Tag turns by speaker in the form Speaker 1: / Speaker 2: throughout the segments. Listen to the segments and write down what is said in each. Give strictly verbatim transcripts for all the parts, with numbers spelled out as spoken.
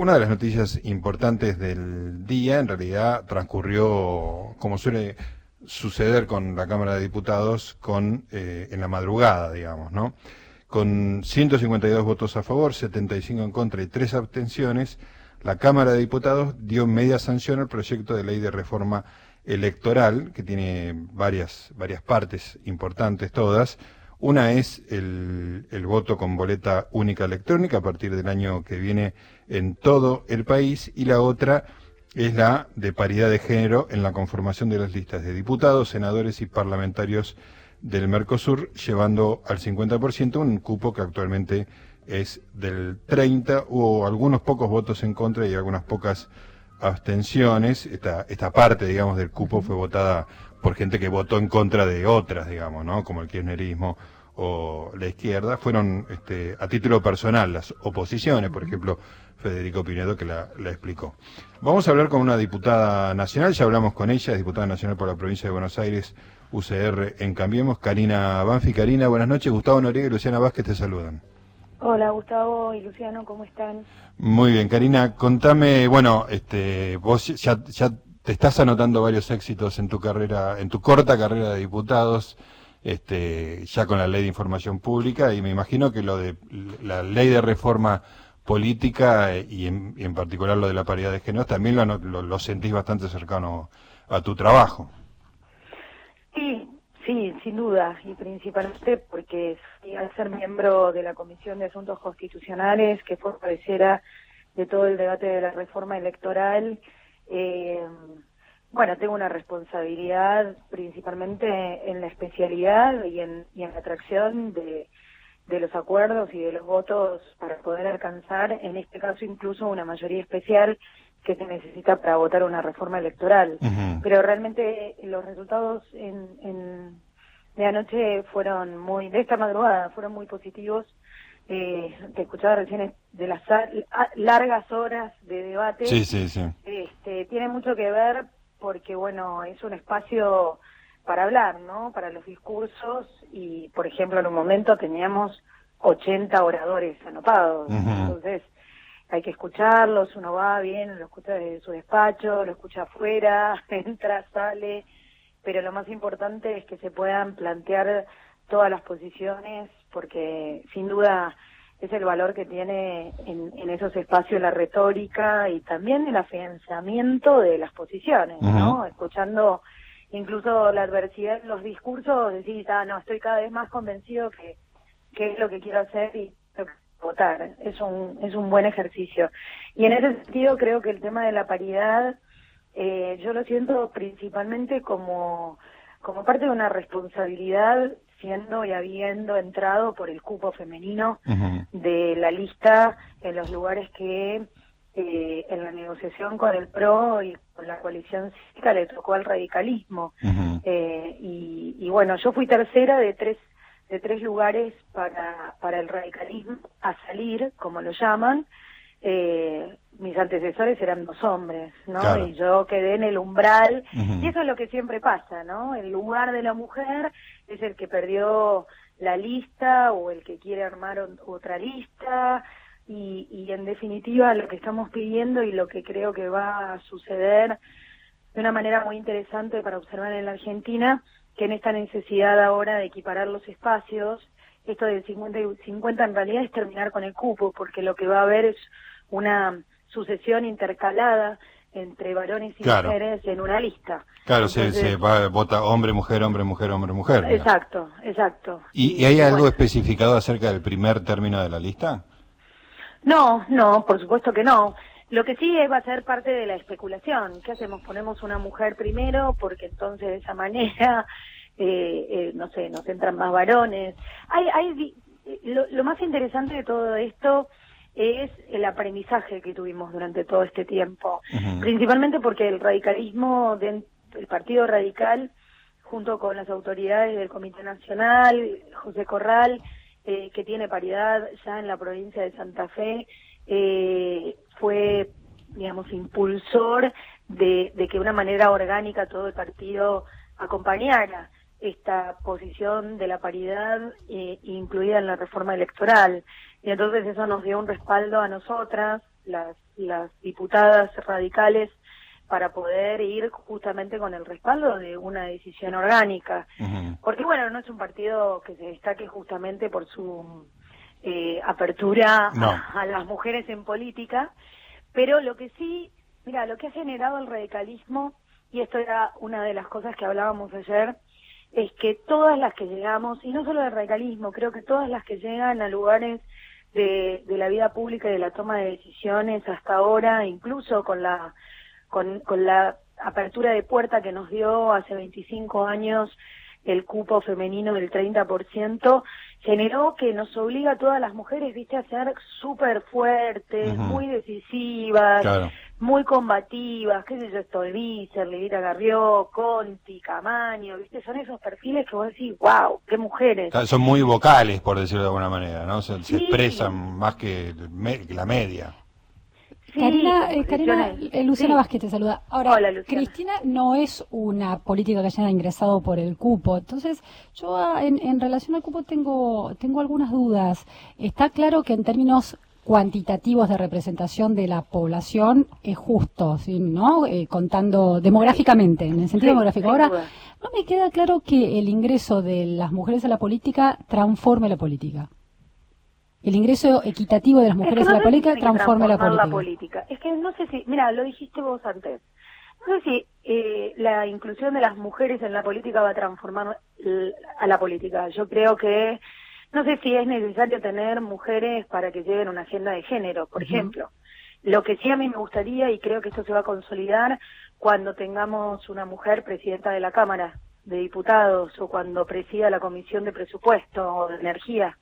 Speaker 1: una de las noticias importantes del día, en realidad transcurrió, como suele suceder con la Cámara de Diputados, con eh, en la madrugada, digamos, ¿no? Con ciento cincuenta y dos votos a favor, setenta y cinco en contra y tres abstenciones, la Cámara de Diputados dio media sanción al proyecto de ley de reforma electoral, que tiene varias, varias partes importantes todas. Una es el, el voto con boleta única electrónica a partir del año que viene en todo el país, y la otra es la de paridad de género en la conformación de las listas de diputados, senadores y parlamentarios del Mercosur, llevando al cincuenta por ciento un cupo que actualmente es del treinta por ciento. Hubo algunos pocos votos en contra y algunas pocas abstenciones. Esta, esta parte, digamos, del cupo fue votada por gente que votó en contra de otras, digamos, ¿no? Como el kirchnerismo o la izquierda. Fueron, este, a título personal, las oposiciones, por ejemplo, Federico Pinedo, que la, la explicó. Vamos a hablar con una diputada nacional, ya hablamos con ella, es diputada nacional por la provincia de Buenos Aires, U C R en Cambiemos, Karina Banfi. Karina, buenas noches. Gustavo Noriega y Luciana Vázquez te saludan.
Speaker 2: Hola, Gustavo y Luciano, ¿cómo están?
Speaker 1: Muy bien, Karina, contame, bueno, este, vos ya, ya te estás anotando varios éxitos en tu carrera, en tu corta carrera de diputados, este, ya con la ley de información pública, y me imagino que lo de la ley de reforma política y en, y en particular lo de la paridad de género también lo, lo, lo sentís bastante cercano a tu trabajo.
Speaker 2: Sí, sí, sin duda, y principalmente porque al ser miembro de la Comisión de Asuntos Constitucionales, que fue cabecera de todo el debate de la reforma electoral, eh, bueno, tengo una responsabilidad principalmente en la especialidad y en, y en la atracción de, de los acuerdos y de los votos para poder alcanzar, en este caso incluso una mayoría especial que se necesita para votar una reforma electoral. Uh-huh. Pero realmente los resultados en, en de anoche fueron muy, de esta madrugada, fueron muy positivos. Eh, te escuchaba recién de las largas horas de debate.
Speaker 1: Sí, sí, sí.
Speaker 2: Este, tiene mucho que ver porque, bueno, es un espacio para hablar, ¿no? Para los discursos, y, por ejemplo, en un momento teníamos ochenta oradores anotados. Uh-huh. Entonces, hay que escucharlos, uno va bien, lo escucha desde su despacho, lo escucha afuera, entra, sale, pero lo más importante es que se puedan plantear todas las posiciones, porque sin duda es el valor que tiene en, en esos espacios la retórica y también el afianzamiento de las posiciones, ¿no? Uh-huh. Escuchando incluso la adversidad en los discursos, decís, ah, no, estoy cada vez más convencido que, que es lo que quiero hacer y votar. Es un, es un buen ejercicio. Y en ese sentido creo que el tema de la paridad, eh, yo lo siento principalmente como, como parte de una responsabilidad, siendo y habiendo entrado por el cupo femenino uh-huh. de la lista en los lugares que eh, en la negociación con el P R O y con la coalición cívica le tocó al radicalismo. Uh-huh. Eh, y, y bueno, yo fui tercera de tres de tres lugares para para el radicalismo a salir, como lo llaman. Eh, mis antecesores eran dos hombres, ¿no? Claro. Y yo quedé en el umbral, uh-huh. y eso es lo que siempre pasa, ¿no? El lugar de la mujer es el que perdió la lista o el que quiere armar otra lista, y, y en definitiva lo que estamos pidiendo y lo que creo que va a suceder de una manera muy interesante para observar en la Argentina, que en esta necesidad ahora de equiparar los espacios, esto del cincuenta y cincuenta en realidad es terminar con el cupo, porque lo que va a haber es una sucesión intercalada entre varones y claro. mujeres en una lista.
Speaker 1: Claro, Entonces, se, se va, vota hombre, mujer, hombre, mujer, hombre, mujer.
Speaker 2: Exacto, ¿no? exacto.
Speaker 1: ¿Y, ¿Y hay algo bueno. especificado acerca del primer término de la lista?
Speaker 2: No, no, por supuesto que no. Lo que sí va a ser parte de la especulación. ¿Qué hacemos? Ponemos una mujer primero porque entonces de esa manera, eh, eh, no sé, nos entran más varones. Hay, hay lo, lo más interesante de todo esto es el aprendizaje que tuvimos durante todo este tiempo. Uh-huh. Principalmente porque el radicalismo, de, el Partido Radical, junto con las autoridades del Comité Nacional, José Corral, eh, que tiene paridad ya en la provincia de Santa Fe, eh, fue, digamos, impulsor de, de que de una manera orgánica todo el partido acompañara esta posición de la paridad eh, incluida en la reforma electoral. Y entonces eso nos dio un respaldo a nosotras, las, las diputadas radicales para poder ir justamente con el respaldo de una decisión orgánica. Uh-huh. Porque, bueno, no es un partido que se destaque justamente por su eh, apertura no. a, a las mujeres en política, pero lo que sí, mira, lo que ha generado el radicalismo, y esto era una de las cosas que hablábamos ayer, es que todas las que llegamos, y no solo del radicalismo, creo que todas las que llegan a lugares de, de la vida pública y de la toma de decisiones hasta ahora, incluso con la con, con la apertura de puerta que nos dio hace veinticinco años el cupo femenino del treinta por ciento, generó que nos obliga a todas las mujeres, viste, a ser súper fuertes, uh-huh. muy decisivas, claro. muy combativas, qué sé yo, Stolbizer, Lilita Carrió, Conti, Camaño, viste, son esos perfiles que vos decís, wow, qué mujeres.
Speaker 1: Son muy vocales, por decirlo de alguna manera, ¿no? Se, sí. se expresan más que, me, que la media.
Speaker 3: Sí, Karina, eh, Karina eh, Luciana sí. Vázquez te saluda. Ahora, Hola, Cristina no es una política que haya ingresado por el cupo, entonces yo en, en relación al cupo tengo tengo algunas dudas. Está claro que en términos cuantitativos de representación de la población es justo, ¿sí? ¿no? Eh, contando demográficamente, en el sentido sí, demográfico. Ahora, no me queda claro que el ingreso de las mujeres a la política transforme la política. El ingreso equitativo de las mujeres es que no a la política transforma la política. la política.
Speaker 2: Es que no sé si, mira, lo dijiste vos antes, no sé si eh, la inclusión de las mujeres en la política va a transformar l- a la política. Yo creo que, no sé si es necesario tener mujeres para que lleven una agenda de género, por uh-huh. ejemplo. Lo que sí a mí me gustaría, y creo que esto se va a consolidar, cuando tengamos una mujer presidenta de la Cámara de Diputados, o cuando presida la Comisión de Presupuesto o de Energía.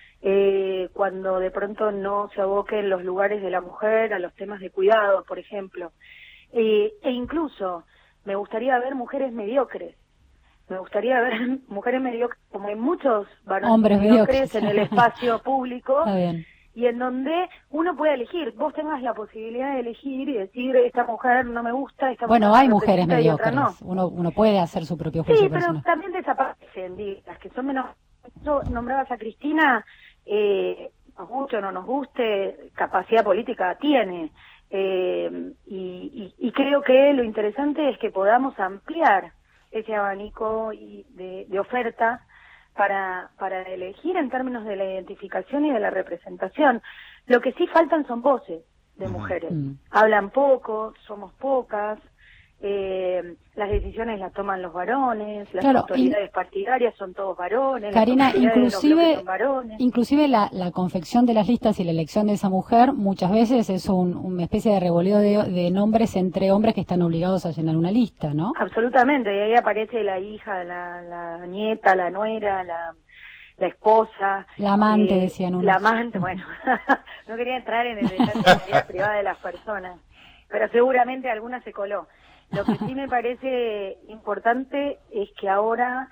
Speaker 2: Eh, cuando de pronto no se aboquen los lugares de la mujer a los temas de cuidado, por ejemplo. Eh, e incluso me gustaría ver mujeres mediocres. Me gustaría ver mujeres mediocres, como hay muchos varones
Speaker 3: Hombres
Speaker 2: mediocres
Speaker 3: mediocres
Speaker 2: en el espacio público, y en donde uno puede elegir, vos tengas la posibilidad de elegir y decir, esta mujer no me gusta, esta
Speaker 3: bueno,
Speaker 2: mujer
Speaker 3: hay mujeres mediocres,
Speaker 2: no.
Speaker 3: uno, uno puede hacer su propio juicio
Speaker 2: Sí, pero
Speaker 3: personal.
Speaker 2: También desaparecen, las que son menos... Yo nombrabas a Cristina... Eh, nos guste o no nos guste, capacidad política tiene, eh, y, y, y creo que lo interesante es que podamos ampliar ese abanico y de, de oferta para, para elegir en términos de la identificación y de la representación. Lo que sí faltan son voces de mujeres. Mm. Hablan poco, somos pocas. Eh, las decisiones las toman los varones, las claro, autoridades in... partidarias son todos varones,
Speaker 3: Karina,
Speaker 2: las
Speaker 3: inclusive,
Speaker 2: son varones.
Speaker 3: inclusive la, la confección de las listas y la elección de esa mujer muchas veces es un, una especie de revoleo de, de nombres entre hombres que están obligados a llenar una lista, ¿no?
Speaker 2: Absolutamente, y ahí aparece la hija, la, la nieta, la nuera, la, la esposa.
Speaker 3: La amante,
Speaker 2: eh,
Speaker 3: decían unos.
Speaker 2: La amante, bueno, no quería entrar en el detalle de la vida privada de las personas, pero seguramente alguna se coló. Lo que sí me parece importante es que ahora,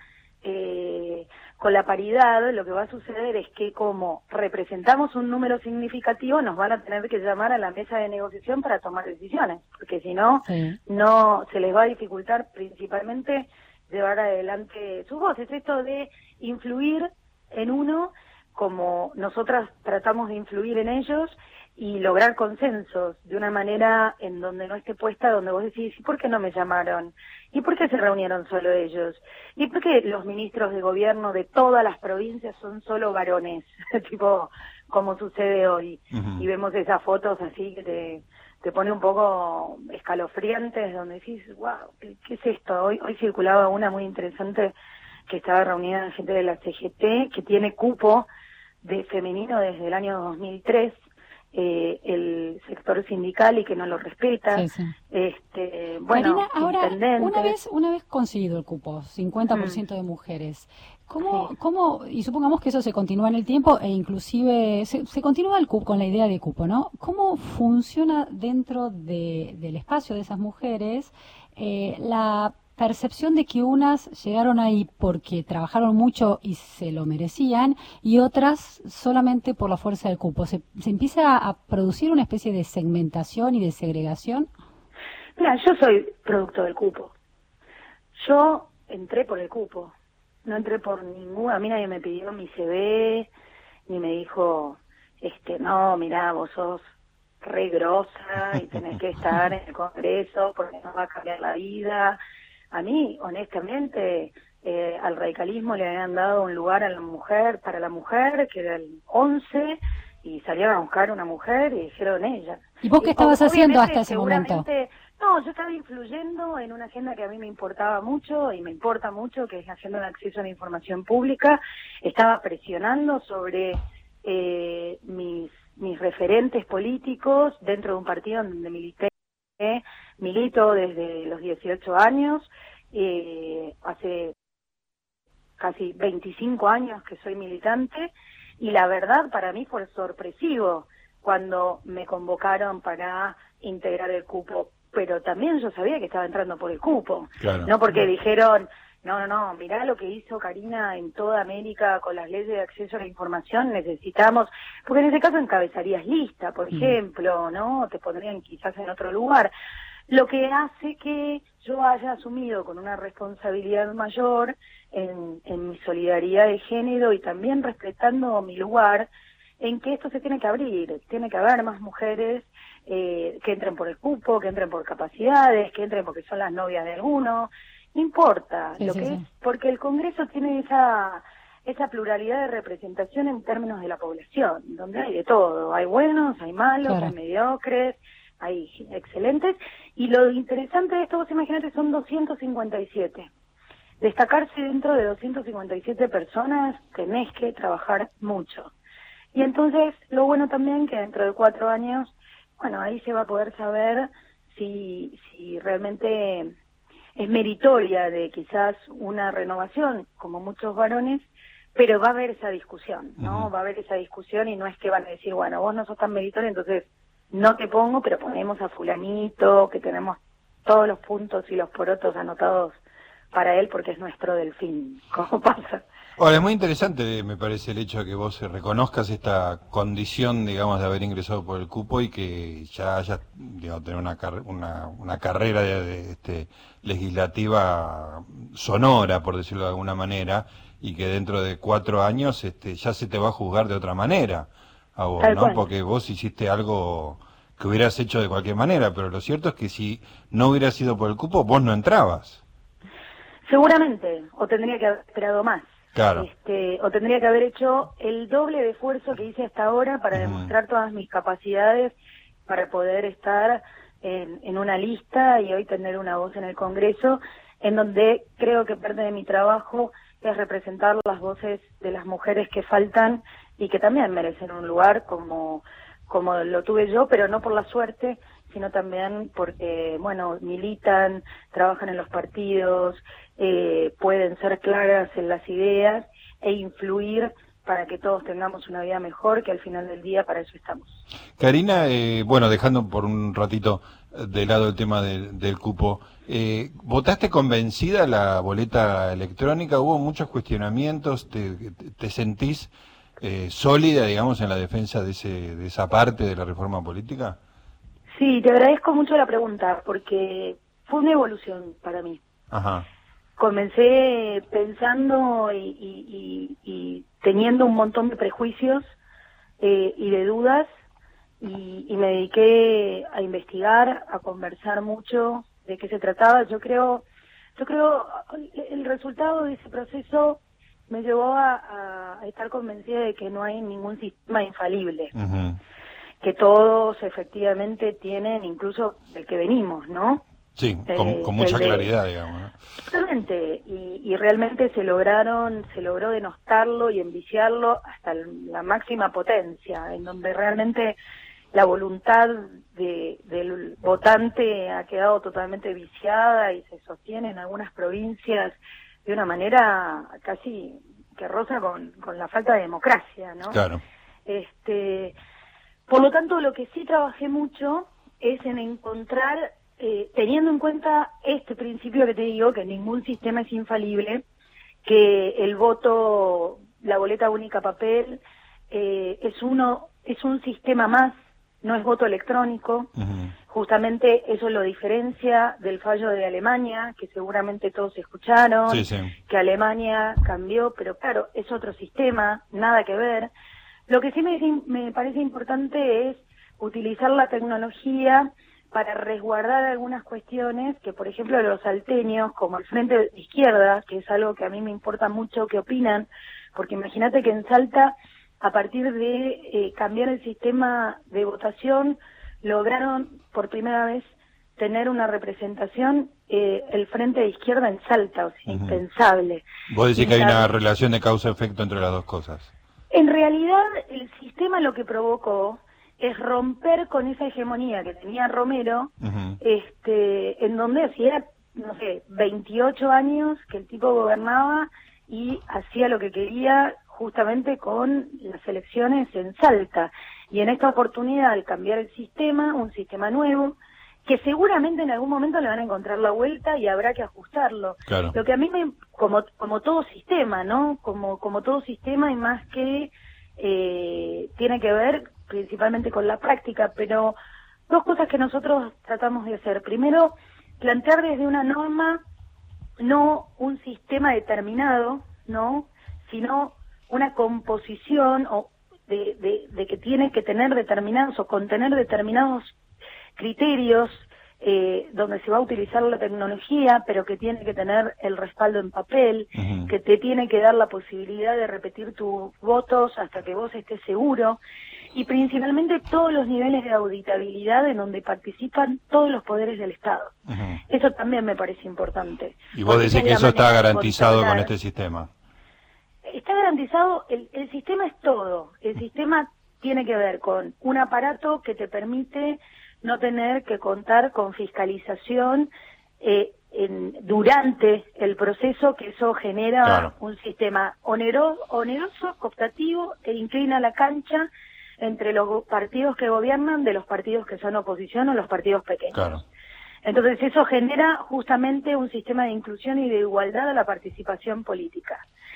Speaker 2: eh, con la paridad, lo que va a suceder es que como representamos un número significativo, nos van a tener que llamar a la mesa de negociación para tomar decisiones, porque si no, sí. no se les va a dificultar principalmente llevar adelante sus voces. Esto de influir en uno, como nosotras tratamos de influir en ellos, y lograr consensos de una manera en donde no esté puesta, donde vos decís, ¿y por qué no me llamaron? ¿Y por qué se reunieron solo ellos? ¿Y por qué los ministros de gobierno de todas las provincias son solo varones? Tipo, como sucede hoy. Uh-huh. Y vemos esas fotos así que te, te pone un poco escalofriantes, donde decís, wow, ¿qué, qué es esto? Hoy, hoy circulaba una muy interesante que estaba reunida gente de la C G T, que tiene cupo de femenino desde el año dos mil tres, Eh, el sector sindical y que no lo respeta. Sí, sí. Este, bueno,
Speaker 3: Karina, ahora, una vez, una vez conseguido el cupo, cincuenta por ciento mm. de mujeres, ¿cómo, sí. cómo, y supongamos que eso se continúa en el tiempo e inclusive se, se continúa el cupo, con la idea de cupo, ¿no? ¿Cómo funciona dentro de, del espacio de esas mujeres eh, la percepción de que unas llegaron ahí porque trabajaron mucho y se lo merecían y otras solamente por la fuerza del cupo? ¿Se, se empieza a producir una especie de segmentación y de segregación?
Speaker 2: Mira, yo soy producto del cupo. Yo entré por el cupo. No entré por ninguna... A mí nadie me pidió mi C V, ni me dijo, este, no, mirá, vos sos re grosa y tenés que estar en el Congreso porque nos va a cambiar la vida. A mí, honestamente, eh, al radicalismo le habían dado un lugar a la mujer, para la mujer, que era el once, y salieron a buscar una mujer y dijeron ella.
Speaker 3: ¿Y vos qué estabas haciendo hasta ese momento?
Speaker 2: No, yo estaba influyendo en una agenda que a mí me importaba mucho y me importa mucho, que es la agenda de acceso a la información pública. Estaba presionando sobre eh, mis, mis referentes políticos dentro de un partido en donde milité, eh, milito desde los dieciocho años, eh, hace casi veinticinco años que soy militante, y la verdad para mí fue sorpresivo cuando me convocaron para integrar el cupo, pero también yo sabía que estaba entrando por el cupo,
Speaker 1: claro.
Speaker 2: No porque dijeron, no, no, no, mirá lo que hizo Karina en toda América con las leyes de acceso a la información, necesitamos, porque en ese caso encabezarías lista, por ejemplo, ¿no? Te pondrían quizás en otro lugar, lo que hace que yo haya asumido con una responsabilidad mayor en, en mi solidaridad de género y también respetando mi lugar, en que esto se tiene que abrir, tiene que haber más mujeres eh, que entren por el cupo, que entren por capacidades, que entren porque son las novias de alguno, no importa,
Speaker 3: sí,
Speaker 2: lo
Speaker 3: sí,
Speaker 2: que
Speaker 3: sí.
Speaker 2: es, porque el Congreso tiene esa esa pluralidad de representación en términos de la población, donde hay de todo, hay buenos, hay malos,
Speaker 3: Claro.
Speaker 2: hay mediocres, hay excelentes, y lo interesante de esto, vos imagínate, son doscientos cincuenta y siete. Destacarse dentro de doscientas cincuenta y siete personas tenés que trabajar mucho. Y entonces, lo bueno también que dentro de cuatro años, bueno, ahí se va a poder saber si, si realmente es meritoria de quizás una renovación, como muchos varones, pero va a haber esa discusión, ¿no? Uh-huh. Va a haber esa discusión y no es que van a decir, bueno, vos no sos tan meritoria, entonces no te pongo, pero ponemos a fulanito, que tenemos todos los puntos y los porotos anotados para él porque es nuestro delfín. ¿Cómo pasa?
Speaker 1: Ahora, es muy interesante, me parece, el hecho de que vos reconozcas esta condición, digamos, de haber ingresado por el cupo y que ya hayas, digamos, tener una, car- una, una carrera de, de, este, legislativa sonora, por decirlo de alguna manera, y que dentro de cuatro años este, ya se te va a juzgar de otra manera a vos,
Speaker 2: Tal
Speaker 1: ¿no?
Speaker 2: cual.
Speaker 1: Porque vos hiciste algo que hubieras hecho de cualquier manera, pero lo cierto es que si no hubieras sido por el cupo, vos no entrabas.
Speaker 2: Seguramente, o tendría que haber esperado más.
Speaker 1: Claro.
Speaker 2: Este, o tendría que haber hecho el doble de esfuerzo que hice hasta ahora para
Speaker 1: Mm.
Speaker 2: demostrar todas mis capacidades para poder estar en, en una lista y hoy tener una voz en el Congreso, en donde creo que parte de mi trabajo es representar las voces de las mujeres que faltan y que también merecen un lugar como, como lo tuve yo, pero no por la suerte, sino también porque, bueno, militan, trabajan en los partidos, eh, pueden ser claras en las ideas e influir para que todos tengamos una vida mejor, que al final del día para eso estamos.
Speaker 1: Karina, eh, bueno, dejando por un ratito de lado el tema del, del cupo, eh, ¿votaste convencida la boleta electrónica? ¿Hubo muchos cuestionamientos? ¿Te, te sentís eh, sólida, digamos, en la defensa de, ese, de esa parte de la reforma política?
Speaker 2: Sí, te agradezco mucho la pregunta, porque fue una evolución para mí.
Speaker 1: Ajá.
Speaker 2: Comencé pensando y, y, y, y teniendo un montón de prejuicios eh, y de dudas, y, y me dediqué a investigar, a conversar mucho de qué se trataba. Yo creo, yo creo el resultado de ese proceso me llevó a, a estar convencida de que no hay ningún sistema infalible.
Speaker 1: Uh-huh.
Speaker 2: Que todos efectivamente tienen, incluso el que venimos, ¿no?
Speaker 1: Sí, con,
Speaker 2: eh,
Speaker 1: con mucha
Speaker 2: de,
Speaker 1: claridad, digamos, ¿no?
Speaker 2: Exactamente, y, y realmente se lograron, se logró denostarlo y enviciarlo hasta el, la máxima potencia, en donde realmente la voluntad de, del votante ha quedado totalmente viciada y se sostiene en algunas provincias de una manera casi que roza con, con la falta de democracia, ¿no?
Speaker 1: Claro.
Speaker 2: Este... Por lo tanto, lo que sí trabajé mucho es en encontrar, eh, teniendo en cuenta este principio que te digo, que ningún sistema es infalible, que el voto, la boleta única papel, eh, es uno, es un sistema más, no es voto electrónico. Uh-huh. Justamente eso lo diferencia del fallo de Alemania, que seguramente todos escucharon,
Speaker 1: sí, sí.
Speaker 2: que Alemania cambió, pero claro, es otro sistema, nada que ver. Lo que sí me, me parece importante es, utilizar la tecnología para resguardar algunas cuestiones que, por ejemplo, los salteños, como el Frente de Izquierda, que es algo que a mí me importa mucho qué opinan, porque imagínate que en Salta, a partir de eh, cambiar el sistema de votación, lograron por primera vez tener una representación eh, el Frente de Izquierda en Salta, o sea, uh-huh. impensable.
Speaker 1: Vos decís que hay una relación de causa-efecto entre las dos cosas.
Speaker 2: En realidad, el sistema lo que provocó es romper con esa hegemonía que tenía Romero, uh-huh. este, en donde hacía, no sé, veintiocho años que el tipo gobernaba y hacía lo que quería justamente con las elecciones en Salta. Y en esta oportunidad, al cambiar el sistema, un sistema nuevo, que seguramente en algún momento le van a encontrar la vuelta y habrá que ajustarlo.
Speaker 1: Claro.
Speaker 2: Lo que a mí me, como, como todo sistema, ¿no? Como, como todo sistema y más que eh, tiene que ver principalmente con la práctica, pero dos cosas que nosotros tratamos de hacer. Primero, plantear desde una norma no un sistema determinado, ¿no? Sino una composición o de, de, de que tiene que tener determinados o contener determinados criterios eh, donde se va a utilizar la tecnología, pero que tiene que tener el respaldo en papel, uh-huh. que te tiene que dar la posibilidad de repetir tus votos hasta que vos estés seguro, y principalmente todos los niveles de auditabilidad en donde participan todos los poderes del Estado. Uh-huh. Eso también me parece importante.
Speaker 1: Y vos decís que eso está garantizado con este sistema.
Speaker 2: Está garantizado, el, el sistema es todo. El sistema tiene que ver con un aparato que te permite no tener que contar con fiscalización eh, en, durante el proceso, que eso genera claro. un sistema oneroso, oneroso, cooptativo, e inclina la cancha entre los partidos que gobiernan de los partidos que son oposición o los partidos pequeños.
Speaker 1: Claro.
Speaker 2: Entonces eso genera justamente un sistema de inclusión y de igualdad a la participación política.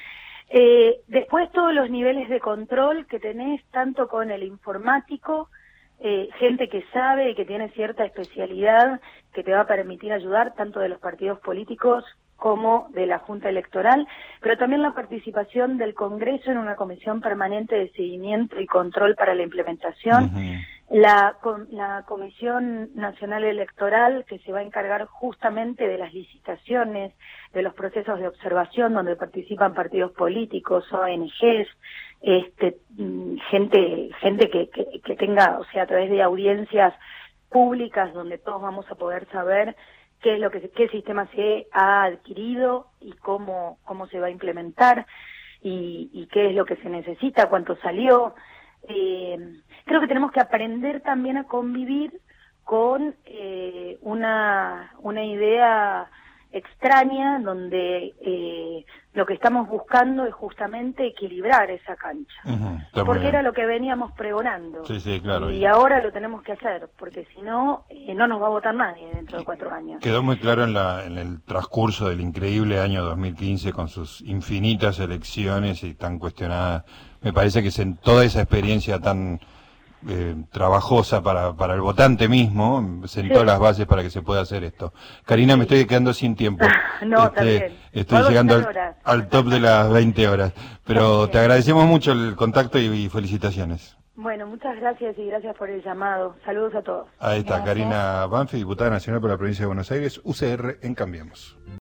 Speaker 2: Eh, después todos los niveles de control que tenés, tanto con el informático, eh, gente que sabe y que tiene cierta especialidad que te va a permitir ayudar, tanto de los partidos políticos como de la Junta Electoral, pero también la participación del Congreso en una comisión permanente de seguimiento y control para la implementación, uh-huh. la, la Comisión Nacional Electoral, que se va a encargar justamente de las licitaciones, de los procesos de observación donde participan partidos políticos, O N Ges, este, gente, gente que, que, que tenga, o sea, a través de audiencias públicas donde todos vamos a poder saber qué es lo que qué sistema se ha adquirido y cómo cómo se va a implementar y, y qué es lo que se necesita, cuánto salió. Eh, creo que tenemos que aprender también a convivir con eh, una una idea extraña donde eh, lo que estamos buscando es justamente equilibrar esa cancha, uh-huh, porque era lo que veníamos pregonando,
Speaker 1: sí, sí, claro.
Speaker 2: y ahora lo tenemos que hacer, porque si no, eh, no nos va a votar nadie dentro de cuatro años.
Speaker 1: Quedó muy claro en, la, en el transcurso del increíble año dos mil quince con sus infinitas elecciones y tan cuestionadas. Me parece que en toda esa experiencia tan Eh, trabajosa para, para el votante mismo, sentó sí. las bases para que se pueda hacer esto. Karina, sí. me estoy quedando sin tiempo.
Speaker 2: no,
Speaker 1: este, estoy llegando al, al top de las veinte horas. Pero te agradecemos mucho el contacto y, y felicitaciones.
Speaker 2: Bueno, muchas gracias y gracias por el llamado. Saludos a todos.
Speaker 1: Ahí está,
Speaker 3: gracias.
Speaker 1: Karina Banfi, diputada nacional por la provincia de Buenos Aires, U C R en Cambiemos.